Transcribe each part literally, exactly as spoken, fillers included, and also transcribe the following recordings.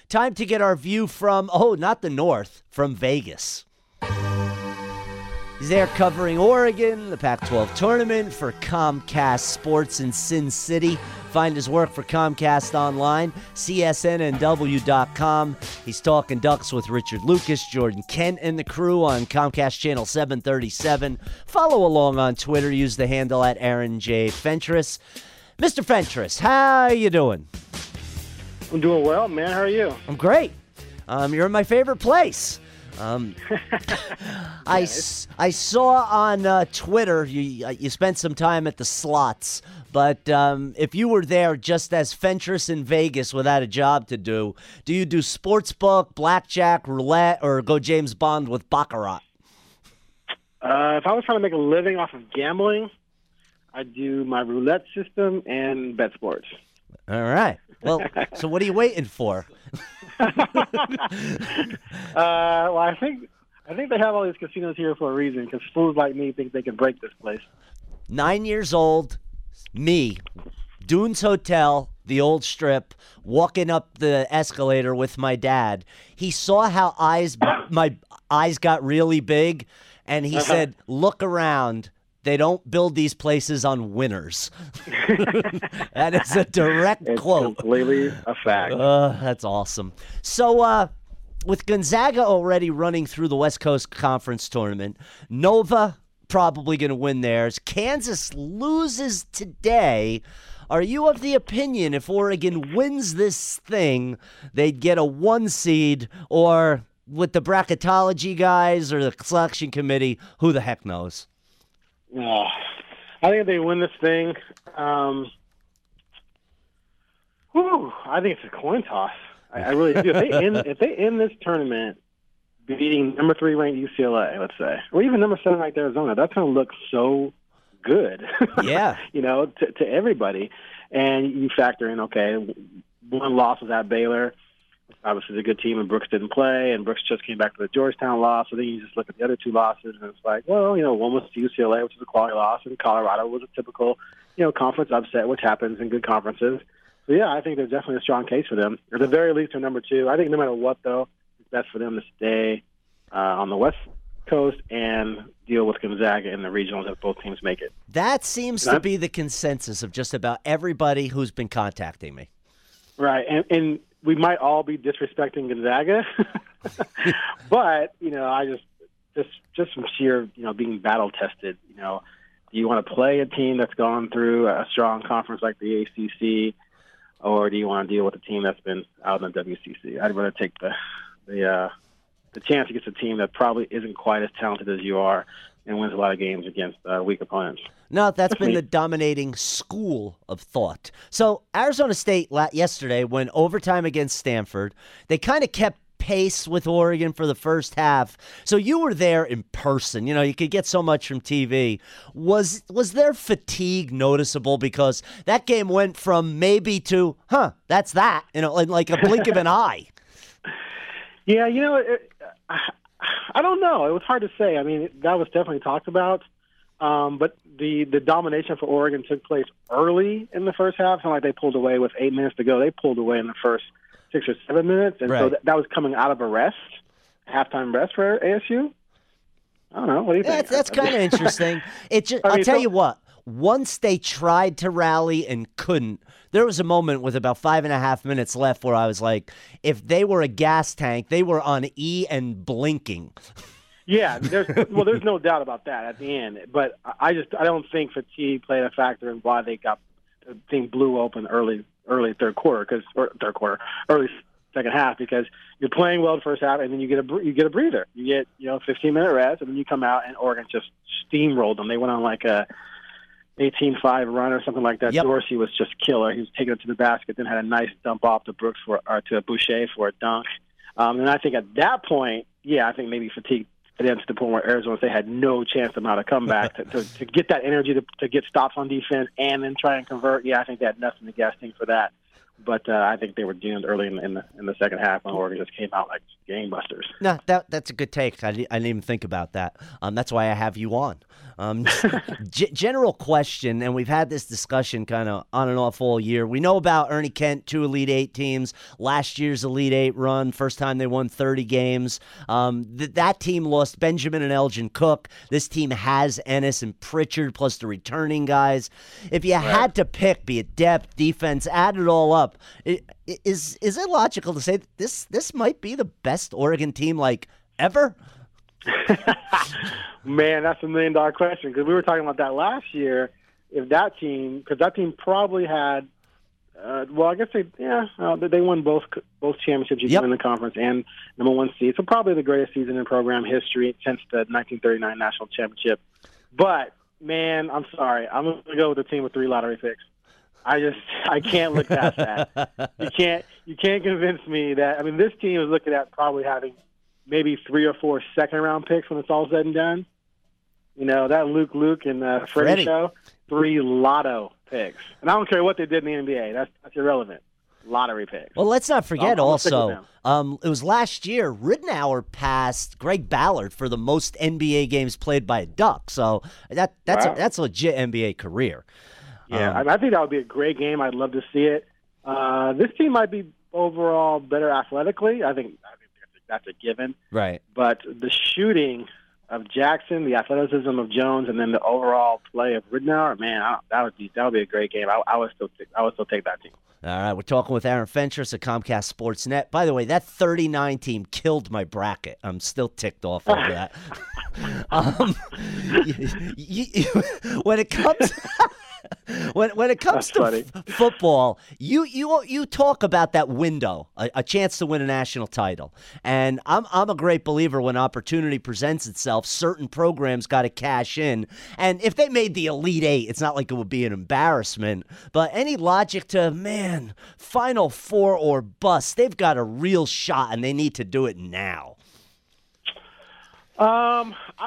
time to get our view from, oh, not the North, from Vegas. He's there covering Oregon, the Pac twelve tournament for Comcast Sports in Sin City. Find his work for Comcast online, C S N N W dot com. He's talking Ducks with Richard Lucas, Jordan Kent, and the crew on Comcast Channel seven thirty-seven. Follow along on Twitter. Use the handle at Aaron J. Fentress. Mister Fentress, how you doing? I'm doing well, man. How are you? I'm great. Um, you're in my favorite place. Um, I, I saw on uh, Twitter you you spent some time at the slots, but um, if you were there just as Fentress in Vegas without a job to do, do you do sportsbook, blackjack, roulette, or go James Bond with baccarat? Uh, if I was trying to make a living off of gambling, I'd do my roulette system and bet sports. All right. Well, so what are you waiting for? uh, well, I think I think they have all these casinos here for a reason, because fools like me think they can break this place. Nine years old, me, Dunes Hotel, the old strip, walking up the escalator with my dad. He saw how eyes my eyes got really big, and he said, "Look around. They don't build these places on winners." That is a direct it's quote. Completely a fact. Uh, that's awesome. So, uh, with Gonzaga already running through the West Coast Conference tournament, Nova probably going to win theirs. Kansas loses today. Are you of the opinion if Oregon wins this thing, they'd get a one seed, or with the bracketology guys or the selection committee, who the heck knows? Oh, I think if they win this thing, um, whew, I think it's a coin toss. I, I really do. If they end, if they end this tournament beating number three ranked U C L A, let's say, or even number seven ranked Arizona, that's going to look so good. Yeah, you know, to, to everybody. And you factor in, okay, one loss was at Baylor. Obviously, it's a good team, and Brooks didn't play, and Brooks just came back to the Georgetown loss. So then you just look at the other two losses, and it's like, well, you know, one was to U C L A, which is a quality loss, and Colorado was a typical, you know, conference upset, which happens in good conferences. So, yeah, I think there's definitely a strong case for them. At the very least, they're number two. I think no matter what, though, it's best for them to stay uh, on the West Coast and deal with Gonzaga in the regionals if both teams make it. That seems to be the consensus of just about everybody who's been contacting me. Right, and, and we might all be disrespecting Gonzaga, but, you know, I just, just, just from sheer, you know, being battle tested, you know, do you want to play a team that's gone through a strong conference like the A C C, or do you want to deal with a team that's been out in the W C C? I'd rather take the, the, uh, the chance against a team that probably isn't quite as talented as you are and wins a lot of games against uh, weak opponents. No, that's been the dominating school of thought. So Arizona State yesterday went overtime against Stanford. They kind of kept pace with Oregon for the first half. So you were there in person. You know, you could get so much from T V. Was was there fatigue noticeable? Because that game went from maybe to, huh, that's that, you know, in like a blink of an eye. Yeah, you know, it, I don't know. It was hard to say. I mean, that was definitely talked about. Um, but the, the domination for Oregon took place early in the first half. It's not like they pulled away with eight minutes to go. They pulled away in the first six or seven minutes. And right. so that, that was coming out of a rest, halftime rest for A S U. I don't know. What do you think? That's, that's kind of interesting. It just, I mean, I'll tell so, you what. Once they tried to rally and couldn't, there was a moment with about five and a half minutes left where I was like, if they were a gas tank, they were on E and blinking. Yeah, there's, well, there's no doubt about that at the end. But I just I don't think fatigue played a factor in why they got the thing blew open early, early third quarter, because or third quarter, early second half, because you're playing well the first half, and then you get a you get a breather. You get you know fifteen minute rest, and then you come out and Oregon just steamrolled them. They went on like a eighteen five run or something like that. Yep. Dorsey was just killer. He was taking it to the basket, then had a nice dump off to Brooks for or to Boucher for a dunk. Um, and I think at that point, yeah, I think maybe fatigue it ends to the point where Arizona State had no chance to mount a comeback to, to, to get that energy to, to get stops on defense and then try and convert. Yeah, I think they had nothing to gas thing for that. But uh, I think they were doomed early in the, in the in the second half when Oregon just came out like gangbusters. No, that that's a good take. I, di- I didn't even think about that. Um, that's why I have you on. Um, g- general question, and we've had this discussion kind of on and off all year. We know about Ernie Kent, two Elite Eight teams, last year's Elite Eight run, first time they won thirty games. Um, th- that team lost Benjamin and Elgin Cook. This team has Ennis and Pritchard, plus the returning guys. If you Right. had to pick, be it depth, defense, add it all up, it, is is it logical to say that this this might be the best Oregon team like ever? Man, that's a million dollar question because we were talking about that last year. If that team, because that team probably had, uh, well, I guess they, yeah, uh, they won both both championships. You Yep. can win the conference and number one seed. So probably the greatest season in program history since the nineteen thirty-nine national championship. But man, I'm sorry, I'm going to go with the team with three lottery picks. I just I can't look past that. You can't you can't convince me that. I mean, this team is looking at probably having maybe three or four second round picks when it's all said and done. You know, that Luke Luke and uh, Freddie, Freddie show, three lotto picks. And I don't care what they did in the N B A. That's that's irrelevant. Lottery picks. Well, let's not forget I'm- I'm gonna stick with also, them. um, it was last year, Ridenour passed Greg Ballard for the most N B A games played by a Duck. So that that's Wow. a, that's a legit N B A career. Yeah, Um, I, I think that would be a great game. I'd love to see it. Uh, this team might be overall better athletically. I think I think that's a given. Right. But the shooting of Jackson, the athleticism of Jones, and then the overall play of Ridenour, man, I, that would be that would be a great game. I, I would still take, I would still take that team. All right, we're talking with Aaron Fentress of Comcast Sportsnet. By the way, that thirty-nine team killed my bracket. I'm still ticked off over that. um, you, you, when it comes when when it comes That's to funny. f- football, you you you talk about that window, a, a chance to win a national title, and I'm I'm a great believer when opportunity presents itself. Certain programs got to cash in, and if they made the Elite Eight, it's not like it would be an embarrassment. But any logic to man, Final Four or bust, they've got a real shot, and they need to do it now. Um, I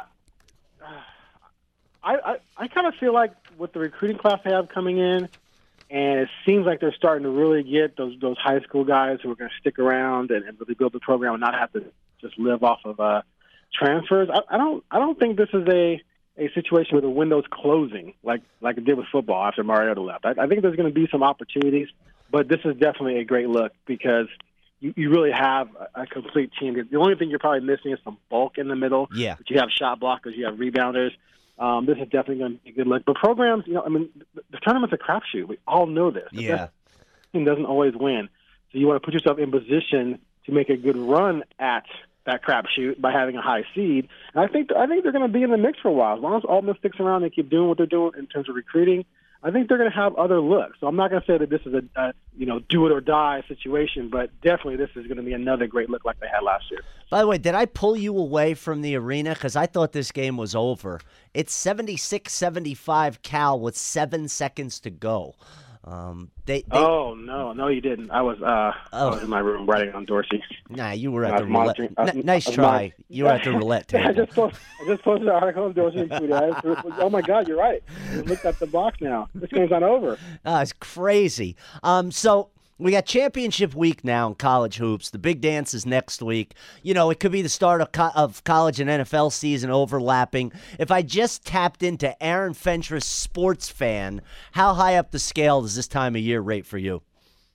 I, I, I kind of feel like with the recruiting class they have coming in, and it seems like they're starting to really get those those high school guys who are going to stick around and, and really build the program and not have to just live off of uh, transfers. I, I don't I don't think this is a, a situation where the window's closing like like it did with football after Mariota left. I, I think there's going to be some opportunities, but this is definitely a great look because you, you really have a, a complete team. The only thing you're probably missing is some bulk in the middle. Yeah. But you have shot blockers, you have rebounders. Um, this is definitely going to be a good look. But programs, you know, I mean, the, the tournament's a crapshoot. We all know this. The Yeah. best team doesn't always win. So you want to put yourself in position to make a good run at that crapshoot by having a high seed. And I think I think they're going to be in the mix for a while. As long as Ole Miss sticks around and keep doing what they're doing in terms of recruiting, I think they're going to have other looks. So I'm not going to say that this is a, a you know do it or die situation, but definitely this is going to be another great look like they had last year. By the way, did I pull you away from the arena? Because I thought this game was over. It's seventy-six seventy-five Cal with seven seconds to go. Um, they, they Oh no, no, you didn't. I was uh, Oh. I was in my room writing on Dorsey. Nah, you were I at was the roulette. monitoring- I was- N- nice I was try. mon- You were at the roulette I table. just post, I just posted an article on Dorsey and tweeted. I, oh my God, you're right. I looked at the box now. This game's not over. Ah, it's crazy. Um, so we got championship week now in college hoops. The big dance is next week. You know, it could be the start of, co- of college and N F L season overlapping. If I just tapped into Aaron Fentress, sports fan, how high up the scale does this time of year rate for you?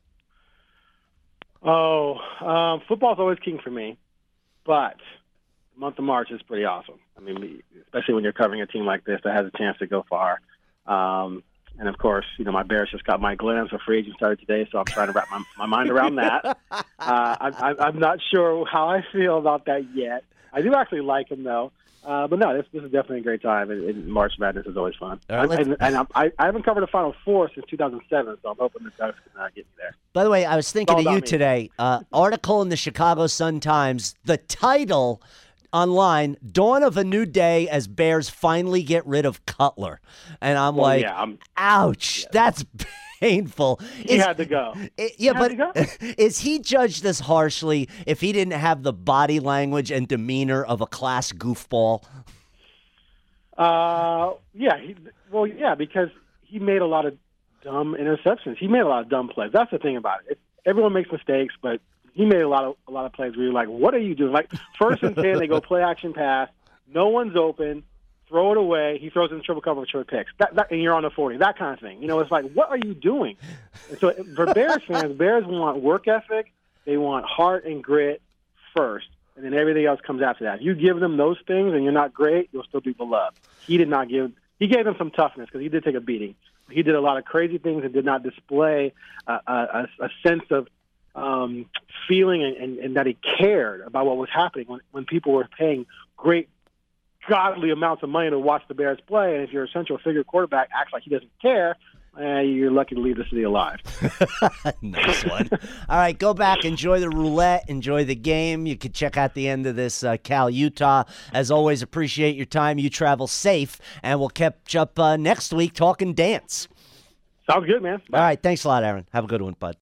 Oh, um, football's always king for me, but the month of March is pretty awesome. I mean, especially when you're covering a team like this that has a chance to go far. Um, and of course, you know, my Bears just got Mike Glenn, so free agent started today, so I'm trying to wrap my, my mind around that. Uh, I, I, I'm not sure how I feel about that yet. I do actually like him, though. Uh, but no, this, this is definitely a great time, and, and March Madness is always fun. All right, let's- and and I'm, I, I haven't covered a Final Four since two thousand seven, so I'm hoping the Ducks can uh, get me there. By the way, I was thinking all of you about me. today. Uh, article in the Chicago Sun-Times. The title online, Dawn of a New Day as Bears finally get rid of Cutler. And I'm Well, like, yeah, I'm, ouch, that's painful. he Is- had to go. I- yeah, had but to is he judged as harshly if he didn't have the body language and demeanor of a class goofball? Uh, yeah. He, well, yeah, because he made a lot of dumb interceptions. He made a lot of dumb plays. That's the thing about it. It everyone makes mistakes, but he made a lot of a lot of plays where you're like, what are you doing? Like first and ten, they go play action pass. No one's open. Throw it away. He throws it in triple cover with short picks. That, that, and you're on the forty. That kind of thing. You know, it's like, what are you doing? And so for Bears fans, Bears want work ethic. They want heart and grit first, and then everything else comes after that. If you give them those things and you're not great, you'll still be beloved. He did not give – he gave them some toughness because he did take a beating. He did a lot of crazy things and did not display a, a, a sense of um, feeling and, and, and that he cared about what was happening when, when people were paying great – godly amounts of money to watch the Bears play, and if your central figure quarterback acts like he doesn't care, eh, you're lucky to leave the city alive. Nice one. All right, go back, enjoy the roulette, enjoy the game. You can check out the end of this uh, Cal-Utah. As always, appreciate your time. You travel safe, and we'll catch up uh, next week talking dance. Sounds good, man. Bye. All right, thanks a lot, Aaron. Have a good one, bud.